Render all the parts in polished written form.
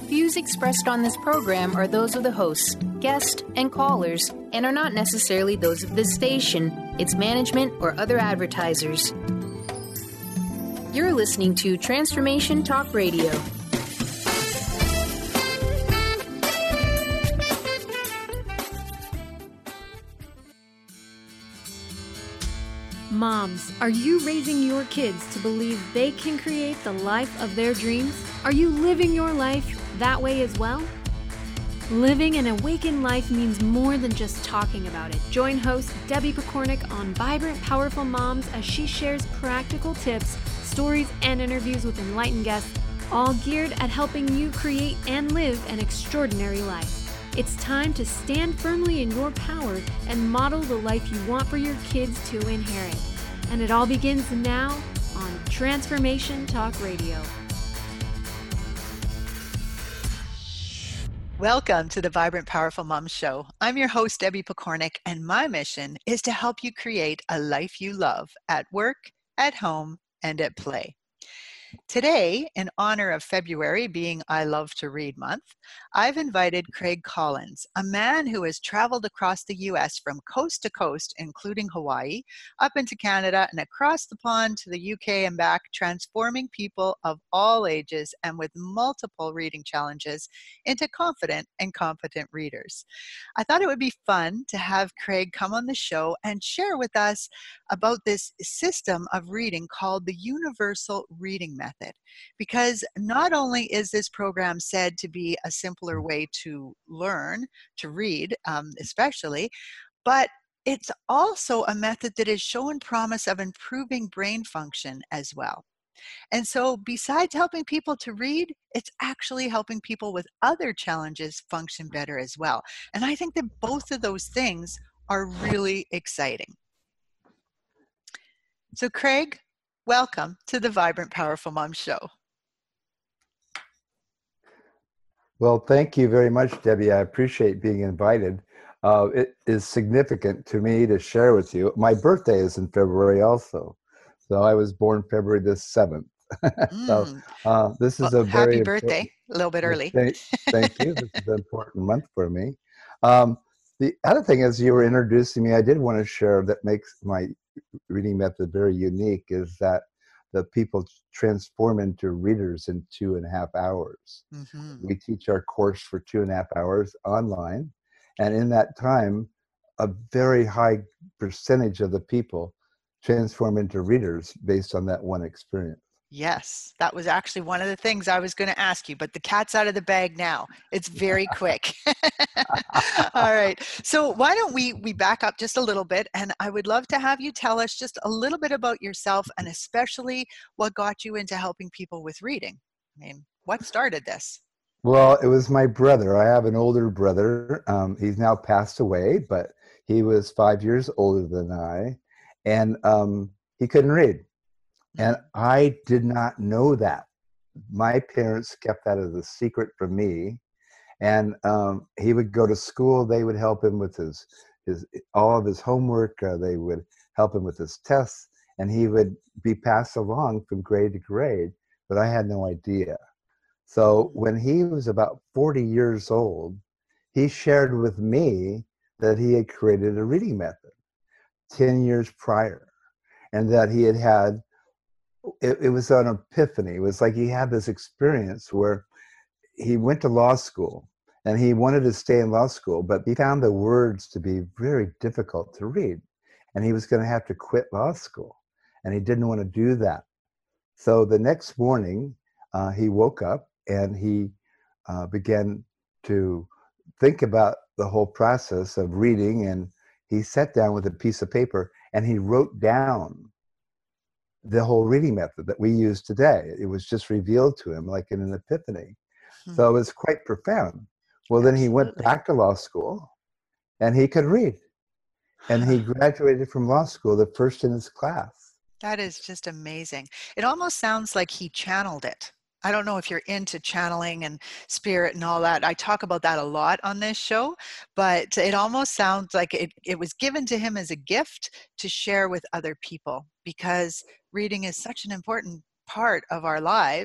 views expressed on this program are those of the hosts, guests, and callers, and are not necessarily those of this station, its management, or other advertisers. You're listening to Transformation Talk Radio. Moms, are you raising your kids to believe they can create the life of their dreams? Are you living your life that way as well? Living an awakened life means more than just talking about it. Join host Debbie Pokornik on Vibrant Powerful Moms as she shares practical tips, stories, and interviews with enlightened guests, all geared at helping you create and live an extraordinary life. It's time to stand firmly in your power and model the life you want for your kids to inherit. And it all begins now on Transformation Talk Radio. Welcome to the Vibrant Powerful Moms Show. I'm your host, Debbie Pokornik, and my mission is to help you create a life you love at work, at home, and at play. Today, in honor of February being I Love to Read Month, I've invited Craig Collins, a man who has traveled across the U.S. from coast to coast, including Hawaii, up into Canada, and across the pond to the U.K. and back, transforming people of all ages and with multiple reading challenges into confident and competent readers. I thought it would be fun to have Craig come on the show and share with us about this system of reading called the Universal Reading Method, because not only is this program said to be a simpler way to learn to read, especially, but it's also a method that has shown promise of improving brain function as well. And so besides helping people to read, it's actually helping people with other challenges function better as well. And I think that both of those things are really exciting. So Craig, welcome to the Vibrant Powerful Mom Show. Well, thank you very much, Debbie. I appreciate being invited. It is significant to me to share with you. My birthday is in February also. So I was born February the 7th. So this is a very happy birthday, a little bit early. Thank you. This is an important month for me. The other thing is you were introducing me, I did want to share that makes my reading method very unique is that the people transform into readers in 2.5 hours. Mm-hmm. We teach our course for 2.5 hours online. And in that time, a very high percentage of the people transform into readers based on that one experience. Yes, that was actually one of the things I was going to ask you, but the cat's out of the bag now. It's very quick. All right. So why don't we back up just a little bit, and I would love to have you tell us just a little bit about yourself and especially what got you into helping people with reading. I mean, what started this? Well, it was my brother. I have an older brother. He's now passed away, but he was 5 years older than I, and he couldn't read. And I did not know that. My parents kept that as a secret from me. And he would go to school. They would help him with his all of his homework. They would help him with his tests. And he would be passed along from grade to grade. But I had no idea. So when he was about 40 years old, he shared with me that he had created a reading method 10 years prior. And that he had it was an epiphany. It was like he had this experience where he went to law school and he wanted to stay in law school, but he found the words to be very difficult to read. And he was going to have to quit law school. And he didn't want to do that. So the next morning, he woke up and he began to think about the whole process of reading. And he sat down with a piece of paper and he wrote down the whole reading method that we use today. It was just revealed to him like in an epiphany. So it was quite profound. Well, then he went back to law school and he could read. And he graduated from law school, the first in his class. That is just amazing. It almost sounds like he channeled it. I don't know if you're into channeling and spirit and all that. I talk about that a lot on this show, but it almost sounds like it was given to him as a gift to share with other people, because reading is such an important part of our lives,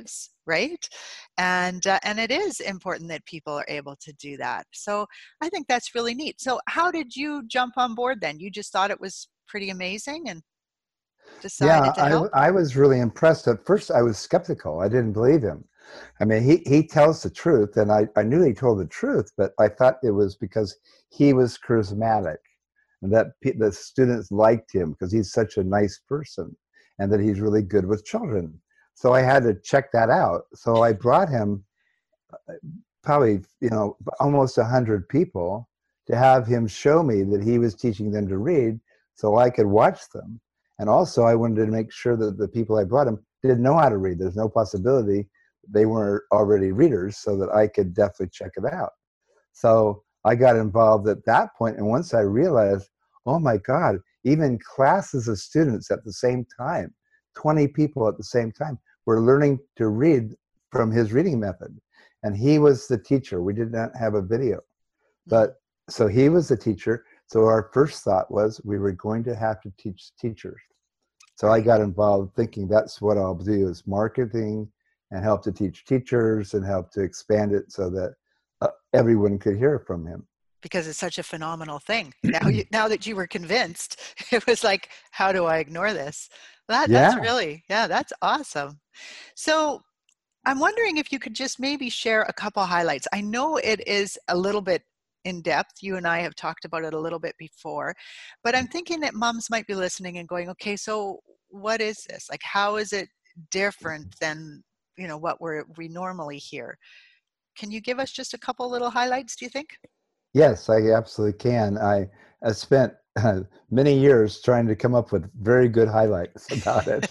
right? And it is important that people are able to do that. So I think that's really neat. So how did you jump on board then? You just thought it was pretty amazing and Yeah, decided to help? I was really impressed. At first, I was skeptical. I didn't believe him. I mean, he tells the truth, and I knew he told the truth, but I thought it was because he was charismatic and that the students liked him because he's such a nice person and that he's really good with children. So I had to check that out. So I brought him probably, almost 100 people to have him show me that he was teaching them to read so I could watch them. And also I wanted to make sure that the people I brought him didn't know how to read. There's no possibility they weren't already readers, so that I could definitely check it out. So I got involved at that point, and once I realized, oh my God, even classes of students at the same time, 20 people at the same time, were learning to read from his reading method. And he was the teacher. We did not have a video. But so he was the teacher. So our first thought was we were going to have to teach teachers. So I got involved thinking that's what I'll do, is marketing and help to teach teachers and help to expand it so that everyone could hear from him. Because it's such a phenomenal thing. Now that you were convinced, it was like, how do I ignore this? That's really, that's awesome. So I'm wondering if you could just maybe share a couple highlights. I know it is a little bit in depth. You and I have talked about it a little bit before, but I'm thinking that moms might be listening and going, okay, so what is this? Like, how is it different than, what we normally hear? Can you give us just a couple little highlights, do you think? Yes, I absolutely can. I spent many years trying to come up with very good highlights about it.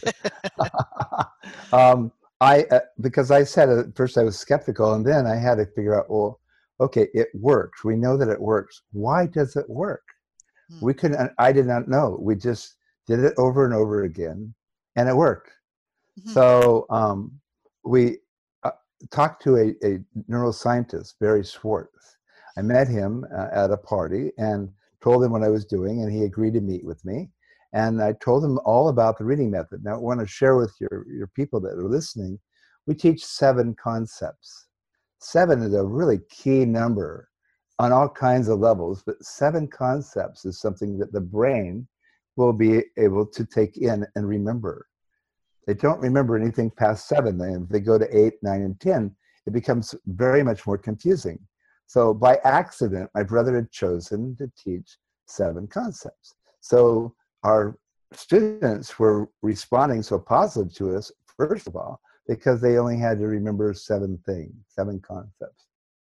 Because I said at first I was skeptical, and then I had to figure out, well, okay, it works. We know that it works. Why does it work? I did not know. We just did it over and over again, and it worked. So we talked to a neuroscientist, Barry Schwartz. I met him at a party and told him what I was doing, and he agreed to meet with me. And I told him all about the reading method. Now, I want to share with your people that are listening, we teach 7 concepts. 7 is a really key number on all kinds of levels, but 7 concepts is something that the brain will be able to take in and remember. They don't remember anything past 7. If they go to 8, 9, and 10, it becomes very much more confusing. So by accident, my brother had chosen to teach 7 concepts. So our students were responding so positive to us, first of all, because they only had to remember 7 things, 7 concepts.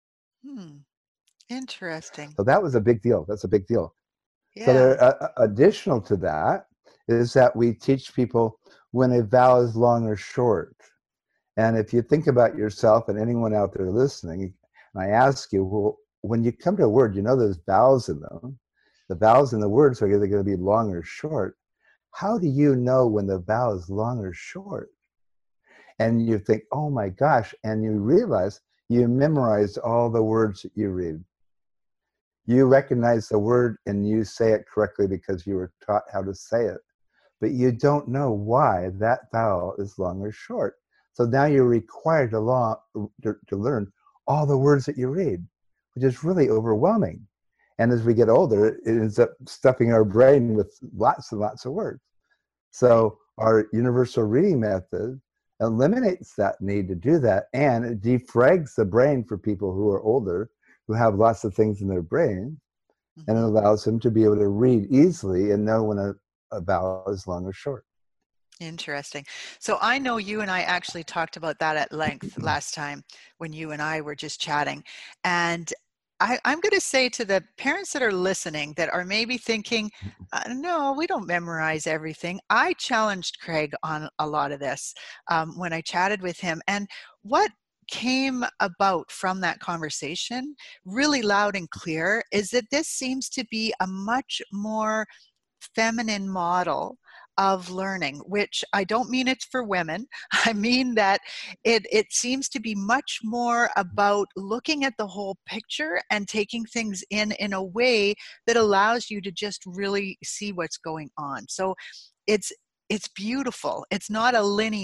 Interesting. So that was a big deal. That's a big deal. Yeah. So additional to that is that we teach people when a vowel is long or short. And if you think about yourself and anyone out there listening, and I ask you, well, when you come to a word, there's vowels in them. The vowels in the words are either going to be long or short. How do you know when the vowel is long or short? And you think, oh my gosh, and you realize you memorized all the words that you read. You recognize the word and you say it correctly because you were taught how to say it. But you don't know why that vowel is long or short. So now you're required to learn all the words that you read, which is really overwhelming. And as we get older, it ends up stuffing our brain with lots and lots of words. So our universal reading method eliminates that need to do that, and it defrags the brain for people who are older, who have lots of things in their brain, and it allows them to be able to read easily and know when a vowel is long or short. Interesting. So I know you and I actually talked about that at length last time when you and I were just chatting. And I'm going to say to the parents that are listening that are maybe thinking, no, we don't memorize everything. I challenged Craig on a lot of this when I chatted with him. And what came about from that conversation, really loud and clear, is that this seems to be a much more feminine model of learning, which I don't mean it's for women. I mean that it seems to be much more about looking at the whole picture and taking things in a way that allows you to just really see what's going on. So it's beautiful. It's not a linear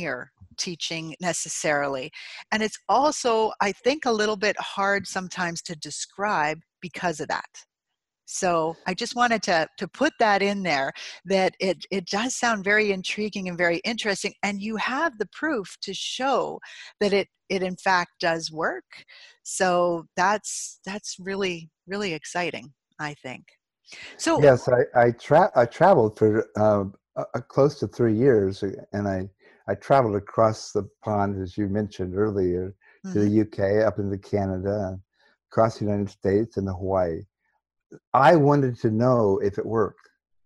teaching necessarily. And it's also, I think, a little bit hard sometimes to describe because of that. So I just wanted to put that in there, that it does sound very intriguing and very interesting. And you have the proof to show that it in fact does work. So that's really, really exciting, I think. So Yes, I traveled for close to 3 years, and I traveled across the pond, as you mentioned earlier, to the UK, up into Canada, across the United States, and Hawaii. I wanted to know if it worked.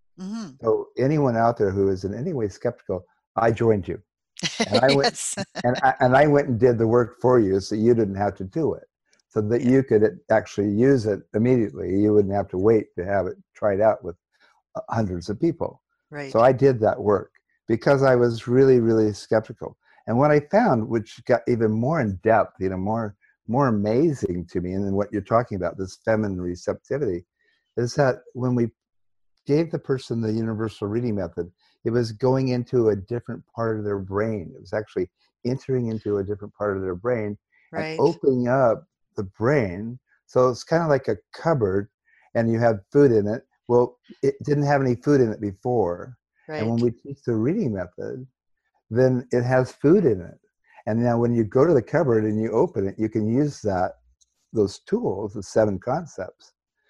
So anyone out there who is in any way skeptical, I joined you, and I went yes. and I went and did the work for you, so you didn't have to do it, so that you could actually use it immediately. You wouldn't have to wait to have it tried out with hundreds of people. Right. So I did that work because I was really, really skeptical. And what I found, which got even more in depth, more amazing to me, and then what you're talking about, this feminine receptivity, is that when we gave the person the universal reading method, it was going into a different part of their brain. It was actually entering into a different part of their brain and opening up the brain. So it's kind of like a cupboard, and you have food in it. Well, it didn't have any food in it before. Right. And when we teach the reading method, then it has food in it. And now when you go to the cupboard and you open it, you can use those tools, the 7 concepts,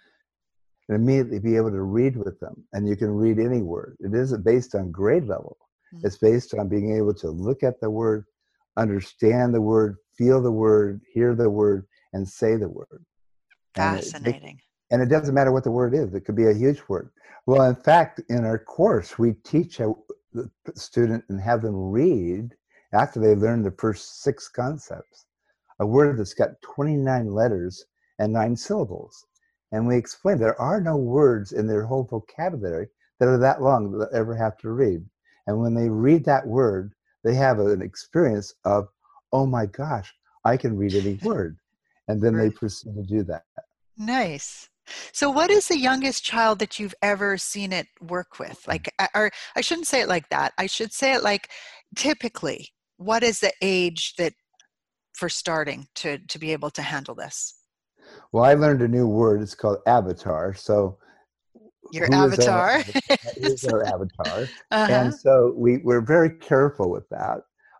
and immediately be able to read with them. And you can read any word. It isn't based on grade level. It's based on being able to look at the word, understand the word, feel the word, hear the word, and say the word. Fascinating. And it doesn't matter what the word is. It could be a huge word. Well, in fact, in our course, we teach the student and have them read, after they learn the first 6 concepts, a word that's got 29 letters and 9 syllables. And we explain there are no words in their whole vocabulary that are that long that they'll ever have to read. And when they read that word, they have an experience of, oh my gosh, I can read any word. And then they proceed to do that. Nice. So what is the youngest child that you've ever seen it work with? Like, or I shouldn't say it like that. I should say it like, typically, what is the age that for starting to be able to handle this? Well, I learned a new word. It's called avatar. So your avatar. Who's our avatar? And so we're very careful with that.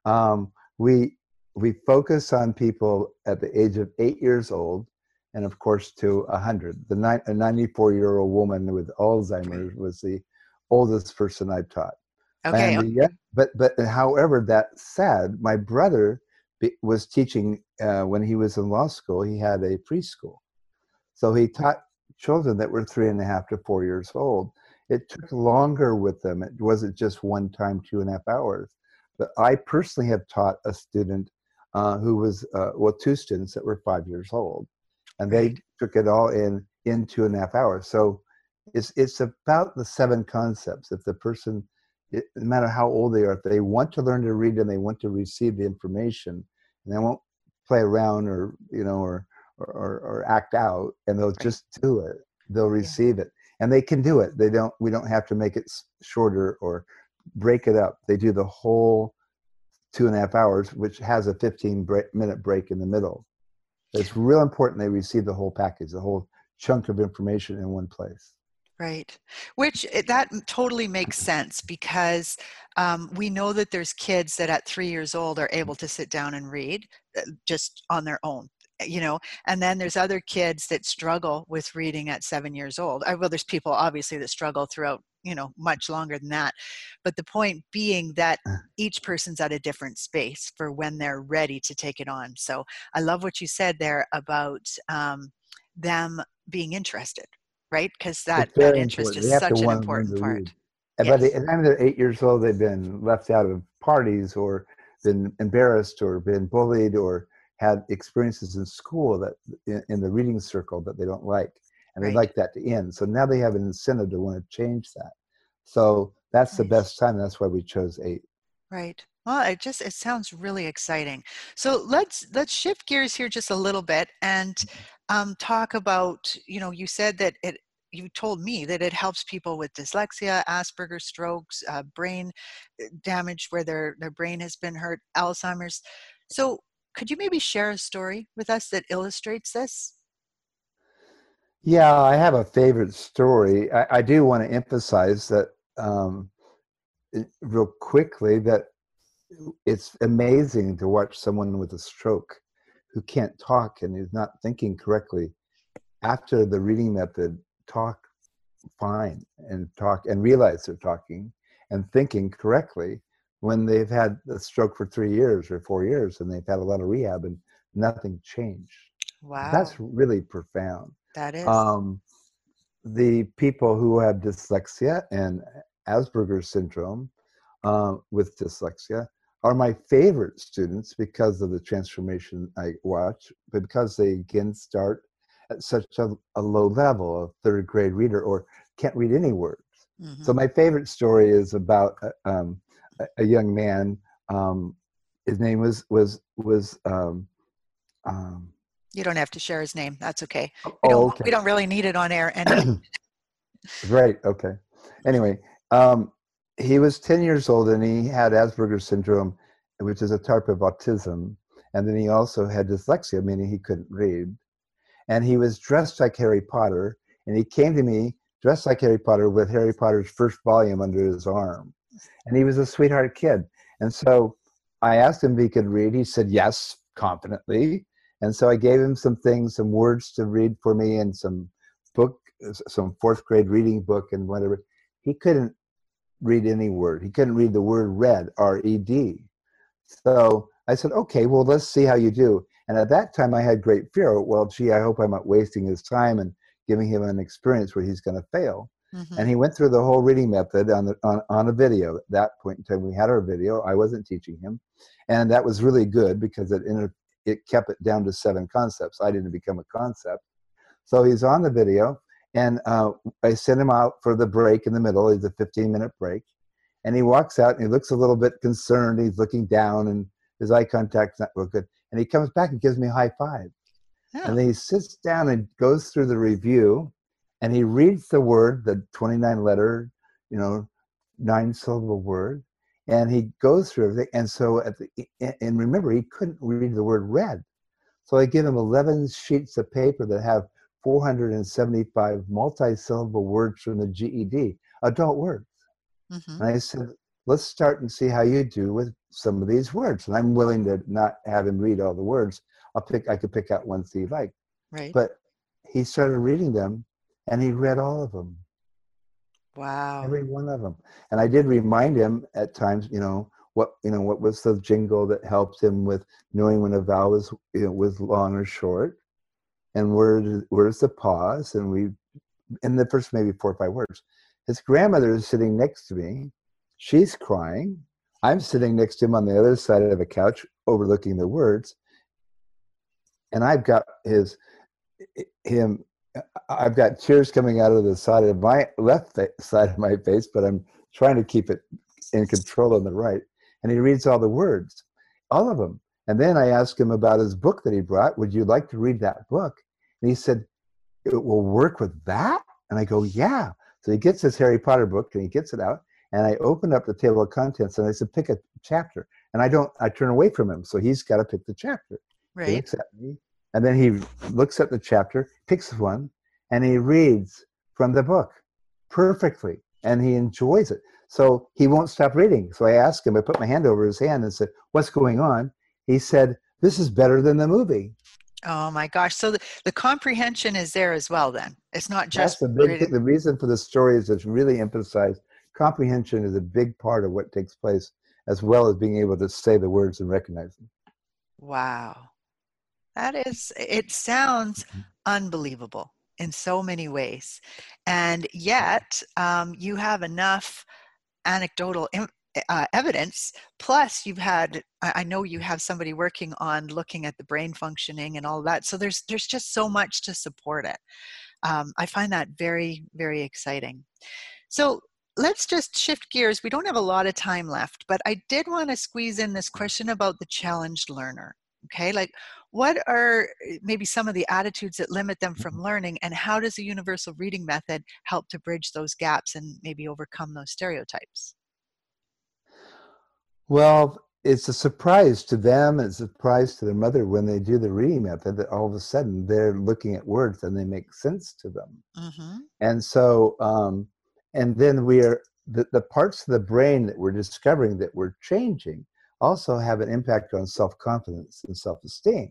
We focus on people at the age of 8 years old, and of course to 100. A 94-year-old woman with Alzheimer's was the oldest person I've taught. Okay. But however, that said, my brother was teaching when he was in law school. He had a preschool, so he taught children that were 3.5 to 4 years old. It took longer with them. It wasn't just one time, 2.5 hours. But I personally have taught a student who was 2 students that were 5 years old, and they took it all in 2.5 hours. So it's about the 7 concepts. If the person, no matter how old they are, if they want to learn to read and they want to receive the information, and they won't play around or or act out, and they'll just do it, they'll receive it, and they can do it. We don't have to make it shorter or break it up. They do the whole 2.5 hours, which has a 15-minute break in the middle. It's real important they receive the whole package, the whole chunk of information in one place. Right. Which that totally makes sense, because we know that there's kids that at 3 years old are able to sit down and read just on their own, and then there's other kids that struggle with reading at 7 years old. Well, there's people obviously that struggle throughout, much longer than that. But the point being that each person's at a different space for when they're ready to take it on. So I love what you said there about them being interested. Right? Because that interest is such an important part. And by the time they're 8 years old, they've been left out of parties or been embarrassed or been bullied or had experiences in school that in the reading circle that they don't like. And they'd like that to end. So now they have an incentive to want to change that. So that's the best time. That's why we chose 8. Right. Well, it sounds really exciting. So let's shift gears here just a little bit and talk about, you said that you told me that it helps people with dyslexia, Asperger's, strokes, brain damage where their brain has been hurt, Alzheimer's. So could you maybe share a story with us that illustrates this? Yeah, I have a favorite story. I do want to emphasize that real quickly that it's amazing to watch someone with a stroke who can't talk and is not thinking correctly after the reading method talk fine and talk and realize they're talking and thinking correctly when they've had a stroke for 3 years or 4 years and they've had a lot of rehab and nothing changed. Wow, That's really profound. that is. The people who have dyslexia and Asperger's syndrome with dyslexia are my favorite students because of the transformation I watch, but because they again start at such a low level, a third grade reader, or can't read any words. So Mm-hmm. my favorite story is about a young man. His name was You don't have to share his name. That's okay. oh, We okay. don't really need it on air anyway. Right. Okay. Anyway, he was 10 years old and he had Asperger's syndrome, which is a type of autism. And then he also had dyslexia, meaning he couldn't read. And he was dressed like Harry Potter. And he came to me dressed like Harry Potter with Harry Potter's first volume under his arm. And he was a sweetheart kid. And so I asked him if he could read. He said yes, confidently. And so I gave him some things, some words to read for me and some fourth grade reading book and whatever. He couldn't read any word. He couldn't read the word red, R-E-D. So I said, okay, well, let's see how you do. And at that time I had great fear. Well, gee, I hope I'm not wasting his time and giving him an experience where he's going to fail. Mm-hmm. And he went through the whole reading method on a video. At that point in time, we had our video. I wasn't teaching him. And that was really good because it kept it down to 7 concepts. I didn't become a concept. So he's on the video, and I sent him out for the break in the middle. It's a 15-minute break. And he walks out, and he looks a little bit concerned. He's looking down, and his eye contact's not real good. And he comes back and gives me a high five. Oh. And then he sits down and goes through the review, and he reads the word, the 29-letter, 9-syllable word, and he goes through everything. And so, and remember, he couldn't read the word red. So I give him 11 sheets of paper that have 475 multi-syllable words from the GED, adult words. Mm-hmm. And I said, let's start and see how you do with some of these words. And I'm willing to not have him read all the words. I could pick out ones he liked. Right. But he started reading them, and he read all of them. Wow. Every one of them. And I did remind him at times, what was the jingle that helped him with knowing when a vowel was long or short, and where's the pause, and we in the first maybe 4 or 5 words. His grandmother is sitting next to me. She's crying. I'm sitting next to him on the other side of a couch overlooking the words. And I've got I've got tears coming out of the side of my left side of my face, but I'm trying to keep it in control on the right. And he reads all the words, all of them. And then I asked him about his book that he brought. Would you like to read that book? And he said, it will work with that? And I go, yeah. So he gets his Harry Potter book and he gets it out. And I opened up the table of contents and I said, pick a chapter. And I turn away from him. So he's got to pick the chapter. Right. He looks at me. And then he looks at the chapter, picks one, and he reads from the book perfectly. And he enjoys it. So he won't stop reading. So I asked him, I put my hand over his hand and said, what's going on? He said, this is better than the movie. Oh my gosh. So the comprehension is there as well then. It's not just That's the big reading. thing. The reason for the story is it's really emphasized comprehension is a big part of what takes place, as well as being able to say the words and recognize them. Wow. It sounds unbelievable in so many ways. And yet you have enough anecdotal evidence, plus I know you have somebody working on looking at the brain functioning and all that. So there's just so much to support it. I find that very, very exciting. So let's just shift gears. We don't have a lot of time left, but I did want to squeeze in this question about the challenged learner. Okay, like what are maybe some of the attitudes that limit them from learning, and how does the universal reading method help to bridge those gaps and maybe overcome those stereotypes? Well, it's a surprise to them, it's a surprise to their mother when they do the reading method that all of a sudden they're looking at words and they make sense to them. Mm-hmm. And so, and then the parts of the brain that we're discovering that we're changing also have an impact on self-confidence and self-esteem.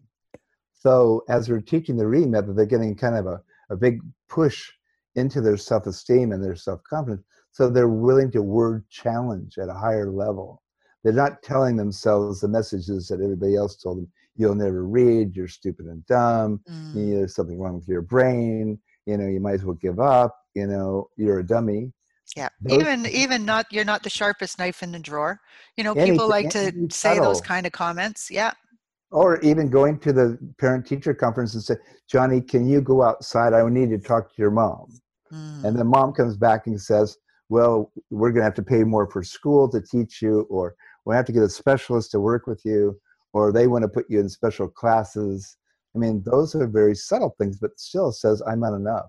So as we're teaching the reading method, they're getting kind of a big push into their self-esteem and their self-confidence. So they're willing to word challenge at a higher level. They're not telling themselves the messages that everybody else told them. You'll never read, you're stupid and dumb, there's something wrong with your brain, you might as well give up, you're a dummy. Yeah, Those, even not, you're not the sharpest knife in the drawer. People anything, like to anything say those subtle. kind of comments. Yeah. Or even going to the parent-teacher conference and say, Johnny, can you go outside? I need to talk to your mom. And then mom comes back and says, well, we're going to have to pay more for school to teach you, or we'll have to get a specialist to work with you, or they want to put you in special classes. I mean, those are very subtle things, but still says, I'm not enough.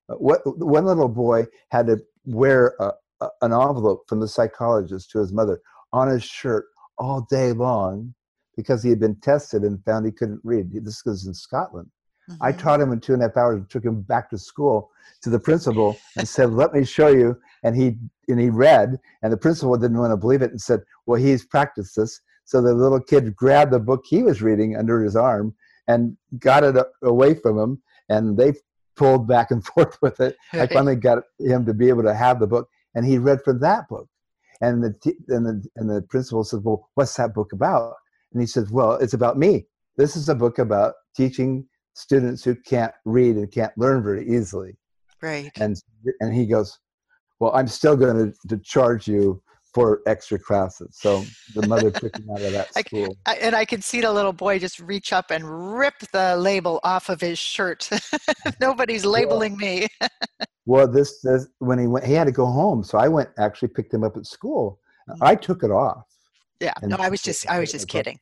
One little boy had to wear an envelope from the psychologist to his mother on his shirt all day long because he had been tested and found he couldn't read. This was in Scotland. Mm-hmm. I taught him in 2.5 hours and took him back to school to the principal and said, let me show you. And he read, and the principal didn't want to believe it and said, well, he's practiced this. So the little kid grabbed the book he was reading under his arm and got it away from him. And they pulled back and forth with it. I finally got him to be able to have the book, and he read from that book. And the principal said, well, what's that book about? And he says, well, it's about me. This is a book about teaching students who can't read and can't learn very easily. Right. And he goes, well, I'm still going to charge you for extra classes. So the mother took him out of that school. And I can see the little boy just reach up and rip the label off of his shirt. Nobody's labeling me. Well, this when he had to go home. So I picked him up at school. I took it off. Yeah. No, I was just kidding.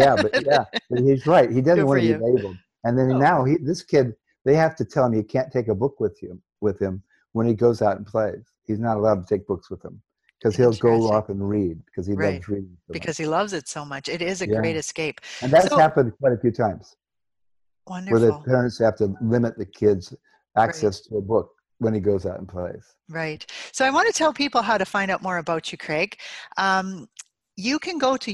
But he's right. He doesn't want to be labeled. And then now this kid, they have to tell him you can't take a book with him when he goes out and plays. He's not allowed to take books with him because he'll go off and read because he loves reading. Because he loves it so much. It is a great escape. And that's happened quite a few times. Wonderful. Where the parents have to limit the kids' access to a book when he goes out and plays. Right. So I want to tell people how to find out more about you, Craig. You can go to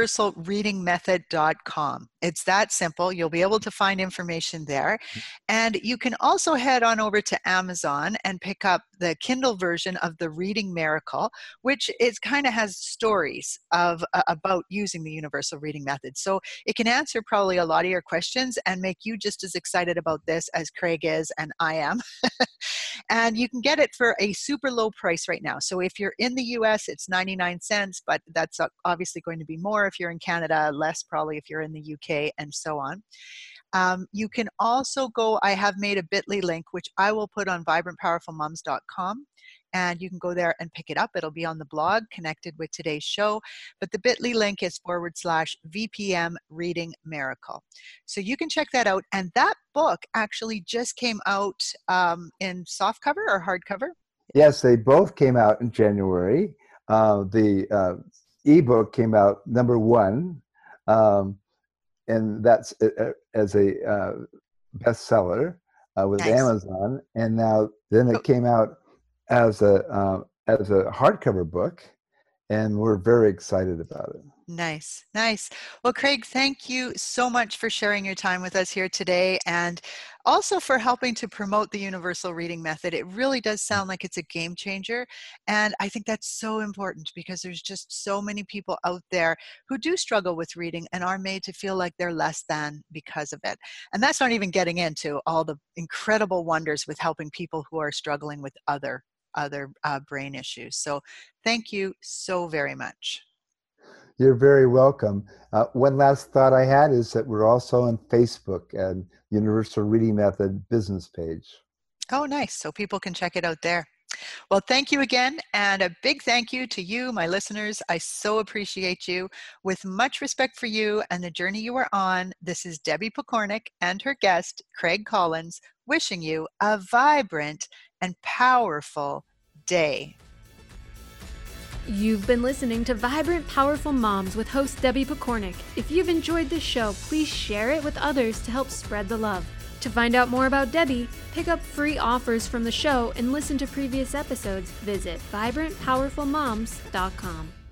universalreadingmethod.com. It's that simple. You'll be able to find information there. And you can also head on over to Amazon and pick up the Kindle version of The Reading Miracle, which is kind of has stories about using the universal reading method. So it can answer probably a lot of your questions and make you just as excited about this as Craig is and I am. And you can get it for a super low price right now. So if you're in the US, it's 99 cents, but that's obviously going to be more if you're in Canada, less probably if you're in the UK, and so on. You can also go, I have made a bit.ly link, which I will put on vibrantpowerfulmoms.com. And you can go there and pick it up. It'll be on the blog connected with today's show. But the bit.ly link is /VPM Reading Miracle. So you can check that out. And that book actually just came out in softcover or hardcover? Yes, they both came out in January. The ebook came out #1. And that's as a bestseller with Amazon. And then it came out as a hardcover book, and we're very excited about it. Nice. Well, Craig, thank you so much for sharing your time with us here today, and also for helping to promote the universal reading method. It really does sound like it's a game changer, and I think that's so important because there's just so many people out there who do struggle with reading and are made to feel like they're less than because of it. And that's not even getting into all the incredible wonders with helping people who are struggling with other brain issues. So thank you so very much. You're very welcome. One last thought I had is that we're also on Facebook and Universal Reading Method business page. Oh, nice. So people can check it out there. Well, thank you again, and a big thank you to you, my listeners. I so appreciate you. With much respect for you and the journey you are on, this is Debbie Pokornik and her guest, Craig Collins, wishing you a vibrant and powerful day. You've been listening to Vibrant, Powerful Moms with host Debbie Pokornik. If you've enjoyed this show, please share it with others to help spread the love. To find out more about Debbie, pick up free offers from the show, and listen to previous episodes, visit vibrantpowerfulmoms.com.